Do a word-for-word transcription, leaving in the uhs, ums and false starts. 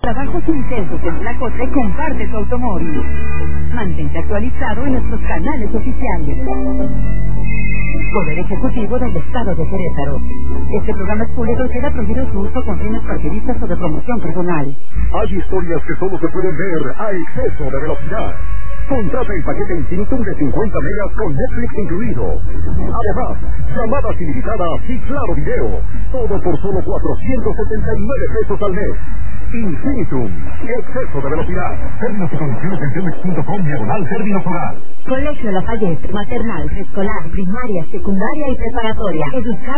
Trabajos intensos en Tlacote, comparte tu automóvil. Mantente actualizado en nuestros canales oficiales. Poder Ejecutivo del Estado de Querétaro. Este programa es público y queda prohibido su uso con fines partidistas o de promoción personal. Hay historias que solo se pueden ver a exceso de velocidad. Contrata el paquete Infinitum de cincuenta megas con Netflix incluido. Además, llamadas ilimitadas y claro video. Todo por solo cuatrocientos setenta y nueve pesos al mes. Infinitum, exceso de velocidad. Términos y condiciones en telmex punto com diagonal términos hogar. Colegio Lafayette, maternal, preescolar, primaria, secundaria y preparatoria. Educar